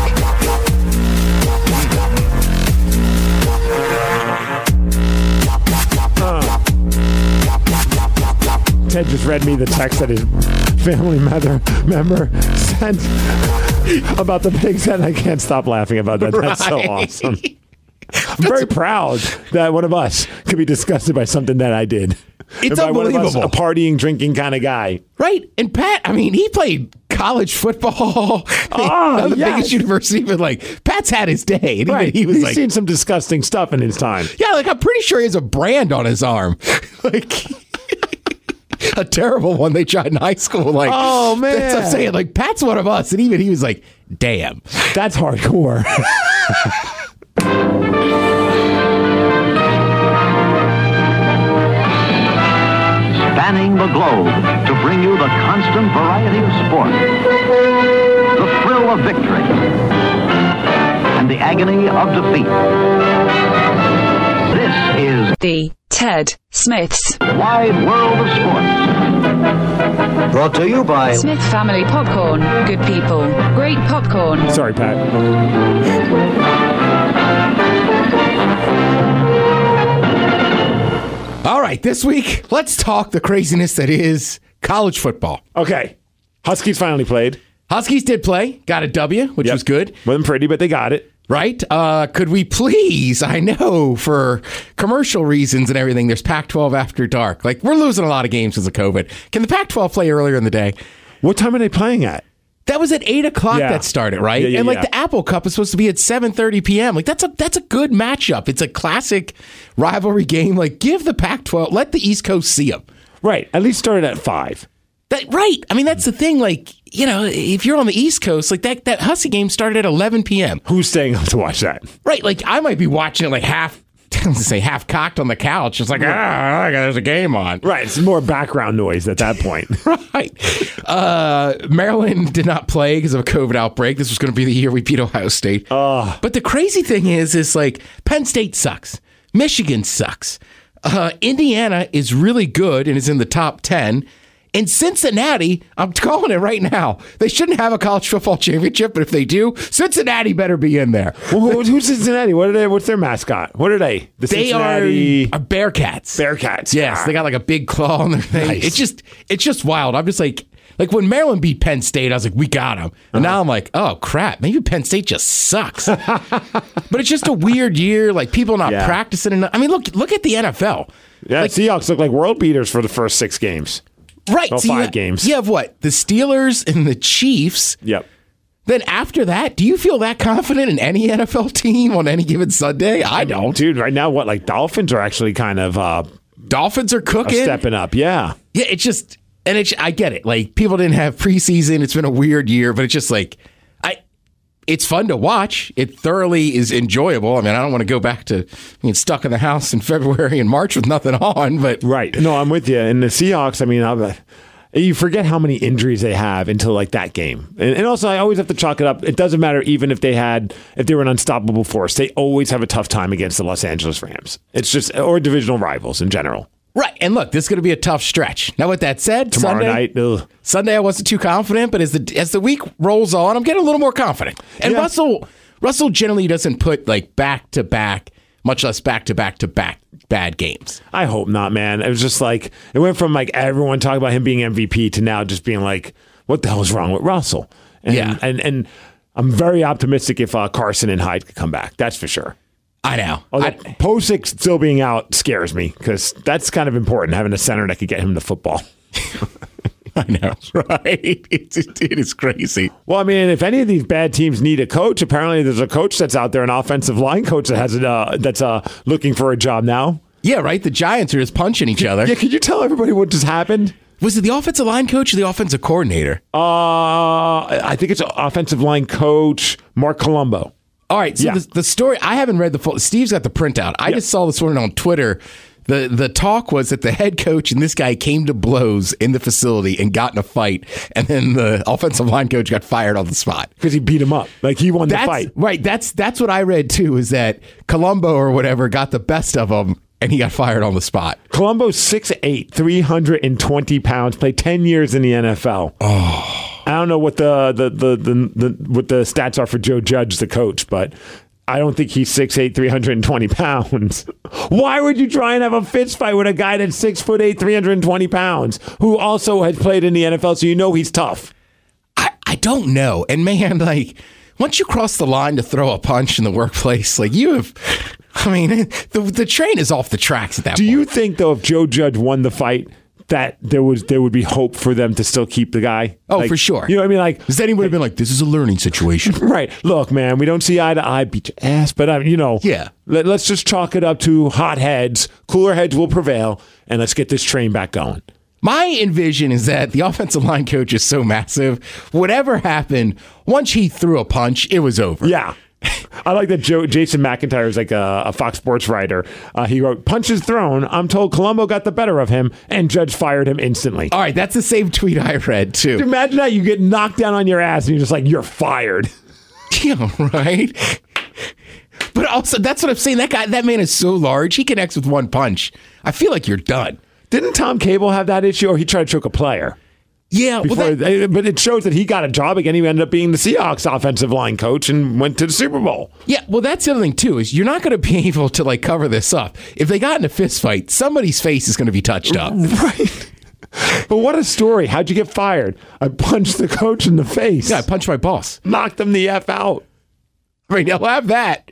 Ted just read me the text that his family member, member sent about the pig's head. I can't stop laughing about that. That's so Right. awesome. I'm very proud that one of us could be disgusted by something that I did. It's by one of us, unbelievable. a partying, drinking kind of guy. Right. And Pat, I mean, he played college football. Oh, Not the yes. biggest university, but like, Pat's had his day. And even Right. he was He's like, seen some disgusting stuff in his time. yeah, like, I'm pretty sure he has a brand on his arm. Like, a terrible one they tried in high school. Like, Oh, man. That's what I'm saying. Like, Pat's one of us. And even he was like, damn. That's hardcore. Spanning the globe to bring you the constant variety of sport, the thrill of victory, and the agony of defeat. This is The Ted Smith's Wide World of Sports. Brought to you by Smith Family Popcorn. Good people, great popcorn. Sorry, Pat. All right, this week, let's talk the craziness that is college football. Okay. Huskies finally played. Huskies did play, got a W, which Yep. was good. Wasn't pretty, but they got it. Right? Uh, could we please, I know for commercial reasons and everything, there's Pac twelve after dark. Like, we're losing a lot of games because of COVID. Can the Pac twelve play earlier in the day? What time are they playing at? That was at eight o'clock Yeah. that started, right? Yeah, yeah, and like yeah. the Apple Cup is supposed to be at seven thirty p.m. Like that's a that's a good matchup. It's a classic rivalry game. Like give the Pac twelve, let the East Coast see them. Right. At least start it at five. That, right. I mean, that's the thing. Like, you know, if you're on the East Coast, like that, that Hussey game started at eleven p.m. Who's staying up to watch that? Right. Like I might be watching it like half, I was to say half cocked on the couch. It's like, ah, there's a game on. Right. It's more background noise at that point. Right. Uh, Maryland did not play because of a COVID outbreak. This was going to be the year we beat Ohio State. Oh. But the crazy thing is, is like Penn State sucks. Michigan sucks. Uh, Indiana is really good and is in the top ten. And Cincinnati, I'm calling it right now, they shouldn't have a college football championship, but if they do, Cincinnati better be in there. Well, who- who's Cincinnati? What are they? What's their mascot? What are they? The They are, Cincinnati are Bearcats. Bearcats. Yes, Ah. they got like a big claw on their thing. Nice. It's just, it's just wild. I'm just like, like when Maryland beat Penn State, I was like, we got them. And now I'm like, oh crap, maybe Penn State just sucks. But it's just a weird year. Like people not Yeah. practicing enough. I mean, look, look at the N F L. Yeah, Like- Seahawks look like world beaters for the first six games. Right. Well, so you five have- games. You have what? The Steelers and the Chiefs. Yep. Then after that, do you feel that confident in any N F L team on any given Sunday? I don't. Dude, right now, what, like Dolphins are actually kind of uh, Dolphins are cooking. stepping up. Yeah. Yeah, it's just, and it's, I get it. Like, people didn't have preseason. It's been a weird year, but it's just like, I, it's fun to watch. It thoroughly is enjoyable. I mean, I don't want to go back to being stuck in the house in February and March with nothing on, but. Right. No, I'm with you. And the Seahawks, I mean, I'm, you forget how many injuries they have until like that game. And, and also, I always have to chalk it up. It doesn't matter even if they had, if they were an unstoppable force. They always have a tough time against the Los Angeles Rams. It's just, or divisional rivals in general. Right. And look, this is going to be a tough stretch. Now, with that said, Tomorrow Sunday, night, ugh. Sunday I wasn't too confident, but as the as the week rolls on, I'm getting a little more confident. And Yeah. Russell Russell generally doesn't put like back to back, much less back to back to back bad games. I hope not, man. It was just like, it went from like everyone talking about him being M V P to now just being like, what the hell is wrong with Russell? And, Yeah. And, and I'm very optimistic if uh, Carson and Hyde could come back. That's for sure. I know. Although I, Posick still being out scares me because that's kind of important, having a center that could get him the football. I know, right? It's, it is crazy. Well, I mean, if any of these bad teams need a coach, apparently there's a coach that's out there, an offensive line coach that has it, uh, that's uh, looking for a job now. Yeah, right? The Giants are just punching each other. Yeah, could you tell everybody what just happened? Was it the offensive line coach or the offensive coordinator? Uh, I think it's offensive line coach Mark Colombo. All right, so Yeah. the, the story, I haven't read the full, Steve's got the printout. I Yep. just saw this morning on Twitter. The the talk was that the head coach and this guy came to blows in the facility and got in a fight, and then the offensive line coach got fired on the spot. Because he beat him up. Like he won the That's fight. right. That's that's what I read too. Is that Colombo or whatever got the best of him and he got fired on the spot. Colombo's six eight, three hundred twenty pounds, played ten years in the N F L. Oh. I don't know what the, the, the, the, the what the stats are for Joe Judge, the coach, but I don't think he's six eight, three hundred twenty pounds. Why would you try and have a fist fight with a guy that's six foot eight, three hundred twenty pounds, who also has played in the N F L, so you know he's tough? I, I don't know. And man, like once you cross the line to throw a punch in the workplace, like you have, I mean, the the train is off the tracks at that Do point. you think, though, if Joe Judge won the fight, that there was there would be hope for them to still keep the guy? Oh, Like, for sure. You know what I mean? Like, Because then he would have been like, this is a learning situation. right. Look, man, we don't see eye to eye, beat your ass, but, um, you know, Yeah. let, let's just chalk it up to hot heads. Cooler heads will prevail, and let's get this train back going. My envision is that the offensive line coach is so massive, whatever happened, once he threw a punch, it was over. Yeah. I like that Joe, Jason McIntyre is like a, a Fox Sports writer. Uh, he wrote, punches thrown. I'm told Colombo got the better of him, and Judge fired him instantly. All right, that's the same tweet I read, too. Imagine that you get knocked down on your ass, and you're just like, you're fired. Yeah, right? But also, that's what I'm saying. That guy, that man is so large, he connects with one punch. I feel like you're done. Didn't Tom Cable have that issue, or he tried to choke a player? Yeah, well, Before, that, but it shows that he got a job again. He ended up being the Seahawks offensive line coach and went to the Super Bowl. yeah, well, that's the other thing, too, is you're not going to be able to, like, cover this up. If they got in a fist fight, somebody's face is going to be touched up. Right. But what a story. How'd you get fired? I punched the coach in the face. Yeah, I punched my boss. Knocked him the F out. I mean, he'll have that.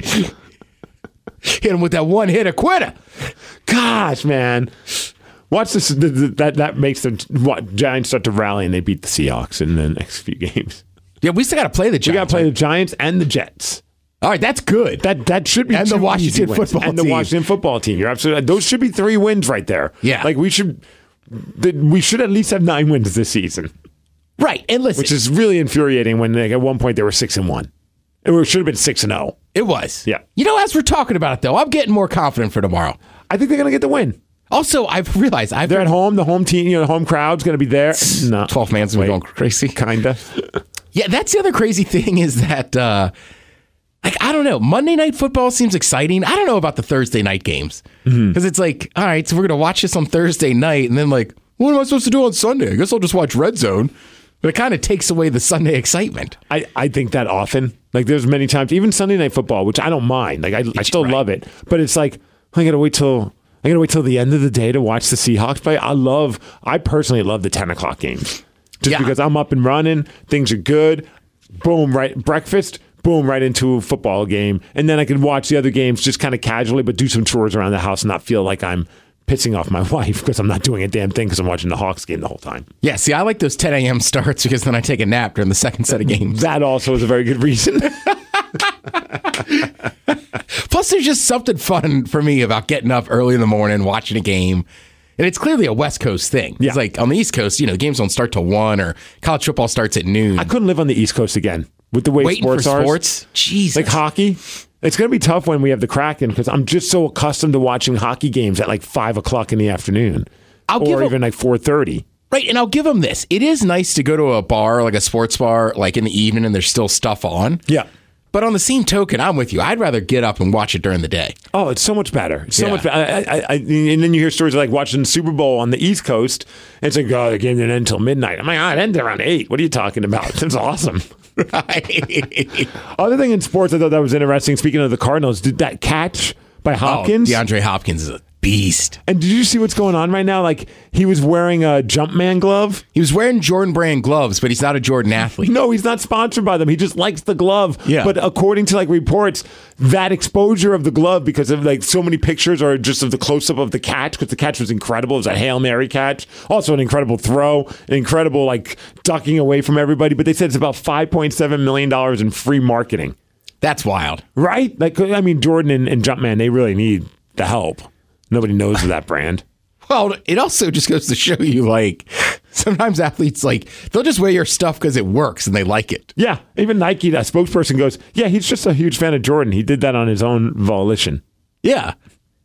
Hit him with that one hit a quitter. Gosh, man. Watch this. That that makes the what, Giants start to rally and they beat the Seahawks in the next few games. Yeah, we still got to play the Giants. We got to play the Giants and the Jets. All right, that's good. That that should be and two the Washington easy wins. football and the team. Washington football team. You're absolutely. Those should be three wins right there. Yeah, like we should. We should at least have nine wins this season. Right, and listen, which is really infuriating when like, at one point they were six and one. It should have been six and zero. It was. Yeah. You know, as we're talking about it though, I'm getting more confident for tomorrow. I think they're going to get the win. Also, I've realized I've they're been, at home. The home team, you know, the home crowd's going to be there. No, twelve man's going crazy, kinda. Yeah, that's the other crazy thing is that. Uh, Like, I don't know. Monday Night Football seems exciting. I don't know about the Thursday night games. Because mm-hmm. it's like, all right, so we're going to watch this on Thursday night. And then, like, what am I supposed to do on Sunday? I guess I'll just watch Red Zone. But it kind of takes away the Sunday excitement. I, I think that often. Like, there's many times, even Sunday Night Football, which I don't mind. Like, I, I still right. love it. But it's like, I got to wait till... I got to wait till the end of the day to watch the Seahawks play. I love... I personally love the ten o'clock games. Just yeah. because I'm up and running. Things are good. Boom, right? Breakfast... Boom, right into a football game. And then I can watch the other games just kind of casually, but do some chores around the house and not feel like I'm pissing off my wife because I'm not doing a damn thing because I'm watching the Hawks game the whole time. Yeah, see, I like those ten a.m. starts because then I take a nap during the second set of games. That also is a very good reason. Plus, there's just something fun for me about getting up early in the morning, watching a game. And it's clearly a West Coast thing. Yeah. It's like on the East Coast, you know, the games don't start till one or college football starts at noon. I couldn't live on the East Coast again. With the way Waiting sports for are. sports? Jesus. Like hockey. It's going to be tough when we have the Kraken because I'm just so accustomed to watching hockey games at like five o'clock in the afternoon. I'll or give even them, like four thirty. Right, and I'll give them this. It is nice to go to a bar, like a sports bar, like in the evening and there's still stuff on. Yeah. But on the same token, I'm with you. I'd rather get up and watch it during the day. Oh, it's so much better. So yeah. much better. I, I, I, and then you hear stories like watching the Super Bowl on the East Coast. And it's like, oh, the game didn't end until midnight. I'm like, oh, it ended around eight. What are you talking about? That's awesome. Right. Other thing in sports I thought that was interesting, speaking of the Cardinals, did that catch by Hopkins? Oh, DeAndre Hopkins is a beast. And did you see what's going on right now? Like, he was wearing a Jumpman glove. He was wearing Jordan brand gloves, but he's not a Jordan athlete. No, he's not sponsored by them. He just likes the glove. Yeah. But according to like reports, that exposure of the glove, because of like so many pictures or just of the close-up of the catch, because the catch was incredible. It was a Hail Mary catch. Also an incredible throw, an incredible like ducking away from everybody. But they said it's about five point seven million dollars in free marketing. That's wild. Right? Like, I mean, Jordan and, and Jumpman, they really need the help. Nobody knows of that brand. Well, it also just goes to show you, like, sometimes athletes, like, they'll just wear your stuff because it works and they like it. Yeah. Even Nike, that spokesperson goes, yeah, he's just a huge fan of Jordan. He did that on his own volition. Yeah.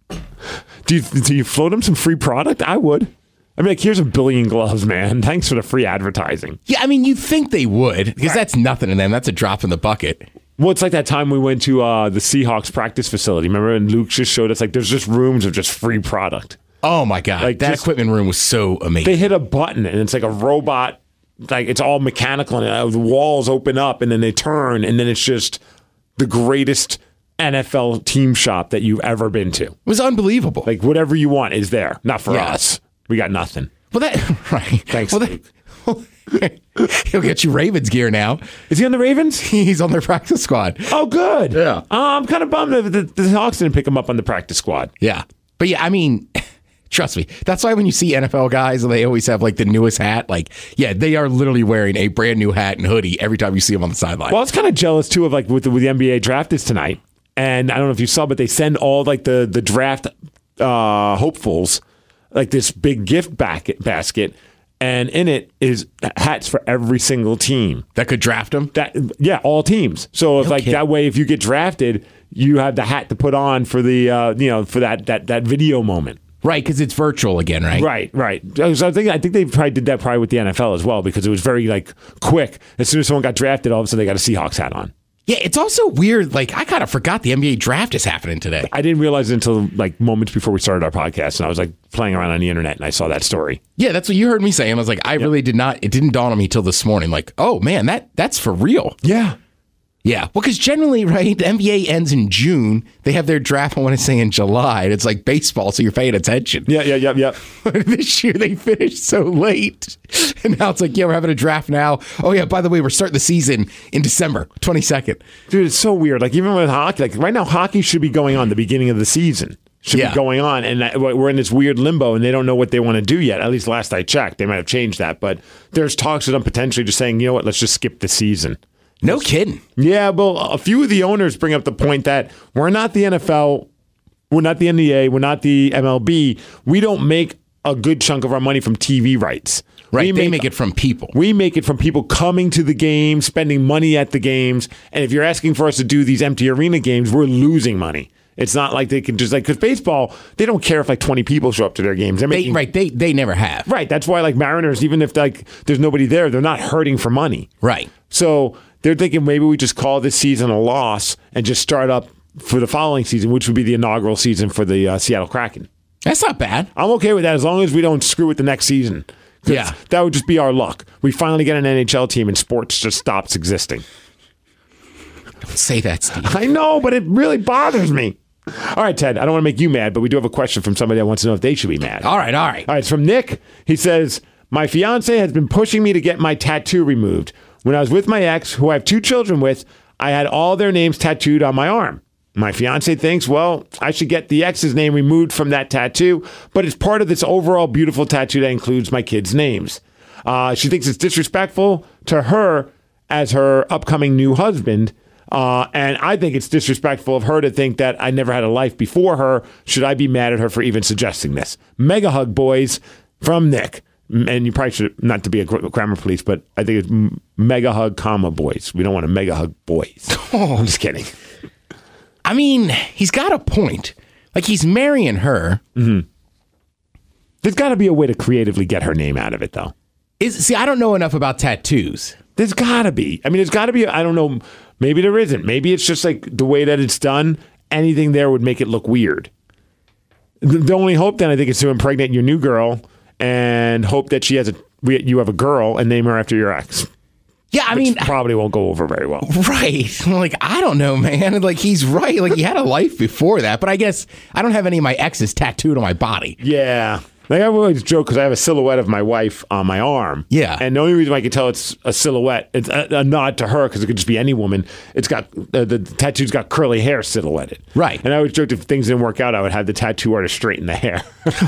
Do you, do you float him some free product? I would. I mean, like, here's a billion gloves, man. Thanks for the free advertising. Yeah, I mean, you'd think they would, because that's nothing to them. That's a drop in the bucket. Well, it's like that time we went to uh, the Seahawks practice facility. Remember? And Luke just showed us, like, there's just rooms of just free product. Oh, my God. Like, that just, equipment room was so amazing. They hit a button, and it's like a robot. Like, it's all mechanical, and uh, the walls open up, and then they turn, and then it's just the greatest N F L team shop that you've ever been to. It was unbelievable. Like, whatever you want is there. Not for yeah. us. We got nothing. Well, that, right. Thanks, well, that, well, he'll get you Ravens gear now. Is he on the Ravens? He's on their practice squad. Oh, good. Yeah. Uh, I'm kind of bummed that the, the Hawks didn't pick him up on the practice squad. Yeah. But yeah, I mean, trust me. That's why when you see N F L guys, they always have like the newest hat. Like, yeah, they are literally wearing a brand new hat and hoodie every time you see them on the sideline. Well, I was kind of jealous, too, of like with the, with the N B A draft is tonight. And I don't know if you saw, but they send all like the, the draft uh, hopefuls like this big gift back basket. And in it is hats for every single team that could draft them. That yeah, all teams. So if No like kidding. that way, if you get drafted, you have the hat to put on for the uh, you know for that that that video moment. Right, because it's virtual again, right? Right, right. So I think I think they probably did that probably with the N F L as well because it was very like quick. As soon as someone got drafted, all of a sudden they got a Seahawks hat on. Yeah, it's also weird. Like, I kind of forgot the N B A draft is happening today. I didn't realize it until like moments before we started our podcast, and I was like playing around on the internet, and I saw that story. Yeah, that's what you heard me say. And I was like, I yep. really did not. It didn't dawn on me till this morning. Like, oh man, that that's for real. Yeah. Yeah, well, because generally, right, the N B A ends in June. They have their draft, I want to say, in July. It's like baseball, so you're paying attention. Yeah, yeah, yeah, yeah. This year, they finished so late. And now it's like, yeah, we're having a draft now. Oh, yeah, by the way, we're starting the season in December twenty-second. Dude, it's so weird. Like, even with hockey, like right now, hockey should be going on the beginning of the season. should Yeah. be going on. And that, we're in this weird limbo, and they don't know what they want to do yet. At least last I checked. They might have changed that. But there's talks of them potentially just saying, you know what, let's just skip the season. No kidding. Yeah, well, a few of the owners bring up the point that we're not the N F L, we're not the N B A, we're not the M L B. We don't make a good chunk of our money from T V rights. Right, We they make it from people. We make it from people coming to the games, spending money at the games. And if you're asking for us to do these empty arena games, we're losing money. It's not like they can just like, because baseball, they don't care if like twenty people show up to their games. They're They, making, right, they they never have. right. That's why like Mariners, even if like there's nobody there, they're not hurting for money. Right. So they're thinking maybe we just call this season a loss and just start up for the following season, which would be the inaugural season for the uh, Seattle Kraken. That's not bad. I'm okay with that as long as we don't screw with the next season. 'Cause Yeah. that would just be our luck. We finally get an N H L team and sports just stops existing. Don't say that, Steve. I know, but it really bothers me. All right, Ted, I don't want to make you mad, but we do have a question from somebody that wants to know if they should be mad. All right, all right. All right, it's from Nick. He says, my fiance has been pushing me to get my tattoo removed. When I was with my ex, who I have two children with, I had all their names tattooed on my arm. My fiance thinks, well, I should get the ex's name removed from that tattoo, but it's part of this overall beautiful tattoo that includes my kids' names. Uh, she thinks it's disrespectful to her as her upcoming new husband. Uh, and I think it's disrespectful of her to think that I never had a life before her. Should I be mad at her for even suggesting this? Mega hug, boys, from Nick. And you probably should, not to be a gr- grammar police, but I think it's m- mega hug, comma, boys. We don't want to mega hug boys. Oh, I'm just kidding. I mean, he's got a point. Like, he's marrying her. Mm-hmm. There's got to be a way to creatively get her name out of it, though. Is see, I don't know enough about tattoos. There's got to be. I mean, there's got to be. I don't know. Maybe there isn't. Maybe it's just like the way that it's done. Anything there would make it look weird. The, the only hope then, I think, is to impregnate your new girl and hope that she has a. You have a girl and name her after your ex. Yeah, I Which mean, probably won't go over very well. right. Like, I don't know, man. Like, he's right. Like, he had a life before that. But I guess I don't have any of my exes tattooed on my body. Yeah. Like I always joke because I have a silhouette of my wife on my arm. Yeah. And the only reason I can tell it's a silhouette, it's a, a nod to her because it could just be any woman. It's got, uh, the tattoo's got curly hair silhouetted. Right. And I always joked if things didn't work out, I would have the tattoo artist straighten the hair.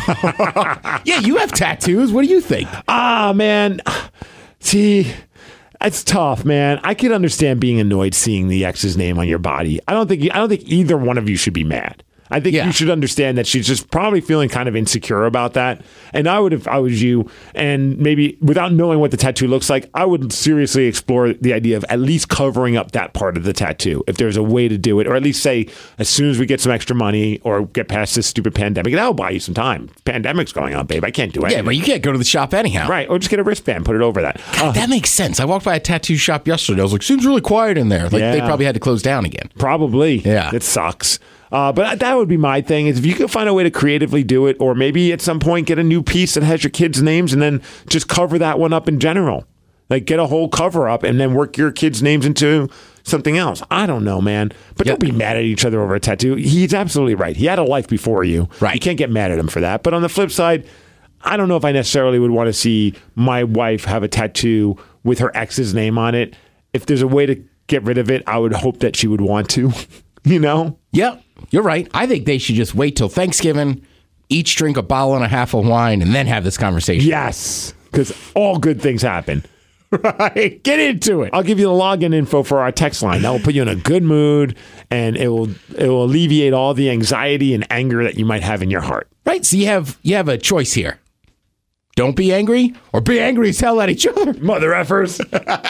Yeah, you have tattoos. What do you think? Ah, man. See, it's tough, man. I could understand being annoyed seeing the ex's name on your body. I don't think, I don't think either one of you should be mad. I think Yeah. you should understand that she's just probably feeling kind of insecure about that. And I would, if I was you, and maybe without knowing what the tattoo looks like, I would seriously explore the idea of at least covering up that part of the tattoo. If there's a way to do it, or at least say, as soon as we get some extra money or get past this stupid pandemic, that'll buy you some time. Pandemic's going on, babe. I can't do it. Yeah, but you can't go to the shop anyhow. Right. Or just get a wristband, put it over that. God, Uh, that makes sense. I walked by a tattoo shop yesterday. I was like, seems really quiet in there. Like, they Yeah. probably had to close down again. Probably. Yeah. It sucks. Uh, but that would be my thing is if you could find a way to creatively do it, or maybe at some point get a new piece that has your kids' names and then just cover that one up in general. Like get a whole cover up and then work your kids' names into something else. I don't know, man. But Yep. don't be mad at each other over a tattoo. He's absolutely right. He had a life before you. Right. You can't get mad at him for that. But on the flip side, I don't know if I necessarily would want to see my wife have a tattoo with her ex's name on it. If there's a way to get rid of it, I would hope that she would want to, you know? Yep, you're right. I think they should just wait till Thanksgiving, each drink a bottle and a half of wine, and then have this conversation. Yes, because all good things happen. Right. Get into it. I'll give you the login info for our text line. That will put you in a good mood, and it will it will alleviate all the anxiety and anger that you might have in your heart. Right, so you have you have a choice here. Don't be angry, or be angry as hell at each other. Mother effers.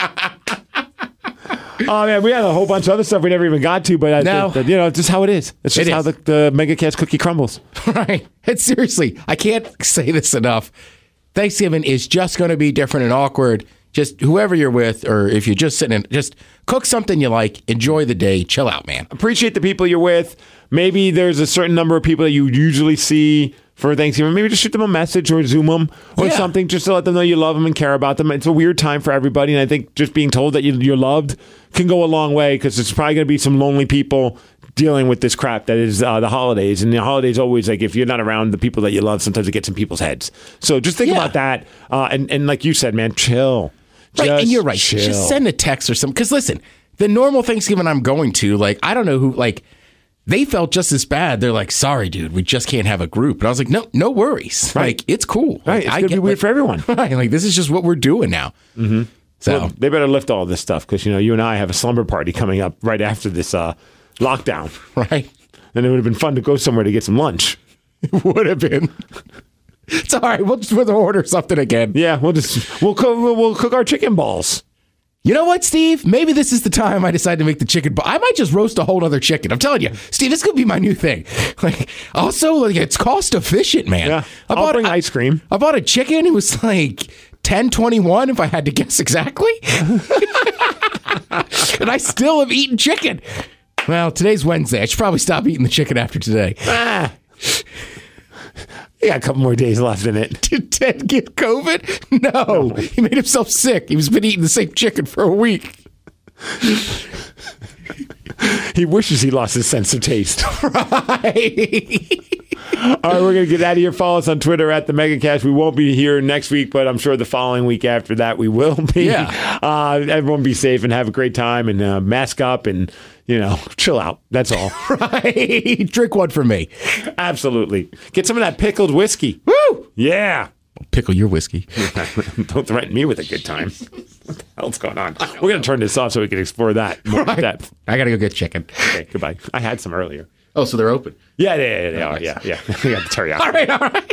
Oh, man, we had a whole bunch of other stuff we never even got to, but I No. think that, you know, it's just how it is. It's just It how is. the, the Mega Cast cookie crumbles. Right. And seriously, I can't say this enough. Thanksgiving is just going to be different and awkward. Just whoever you're with, or if you're just sitting in, just cook something you like, enjoy the day, chill out, man. Appreciate the people you're with. Maybe there's a certain number of people that you usually see for Thanksgiving. Maybe just shoot them a message or Zoom them or Yeah. something just to let them know you love them and care about them. It's a weird time for everybody. And I think just being told that you, you're loved can go a long way because there's probably going to be some lonely people dealing with this crap that is uh, the holidays. And the holidays always, like, if you're not around the people that you love, sometimes it gets in people's heads. So just think Yeah. about that. Uh, and, and like you said, man, chill. Right, Just and you're right. chill. Just send a text or something. Because listen, the normal Thanksgiving I'm going to, like, I don't know who, like, they felt just as bad. They're like, sorry, dude, we just can't have a group. And I was like, no, no worries. Right. Like, it's cool. Right. Like, It's I going to be get, weird like, for everyone. Right. Like, this is just what we're doing now. Mm-hmm. So Well, they better lift all this stuff because, you know, you and I have a slumber party coming up right after this uh, lockdown. right. And it would have been fun to go somewhere to get some lunch. It would have been. It's all right. We'll just we'll order something again. Yeah, we'll just we'll cook we'll, we'll cook our chicken balls. You know what, Steve? Maybe this is the time I decide to make the chicken. But I might just roast a whole other chicken. I'm telling you, Steve, this could be my new thing. Like, also, like, it's cost efficient, man. Yeah, I I'll bought bring I, ice cream. I bought a chicken. It was like ten twenty-one if I had to guess exactly. And I still have eaten chicken. Well, today's Wednesday. I should probably stop eating the chicken after today. Ah. You got a couple more days left in it. Did Ted get COVID? No. no. He made himself sick. He's been eating the same chicken for a week. He wishes he lost his sense of taste. Right. All right, we're going to get out of here. Follow us on Twitter at the MegaCast. We won't be here next week, but I'm sure the following week after that we will be. Yeah. Uh, everyone be safe and have a great time and uh, mask up and, you know, chill out. That's all. Right. Drink one for me. Absolutely. Get some of that pickled whiskey. Woo! Yeah. Pickle your whiskey. Don't threaten me with a good time. What the hell's going on? We're going to turn this off so we can explore that more in depth. I got to go get chicken. Okay, goodbye. I had some earlier. Oh, so they're open. Yeah, yeah, yeah, they are. Yeah, yeah. We got the teriyaki. All right, all right.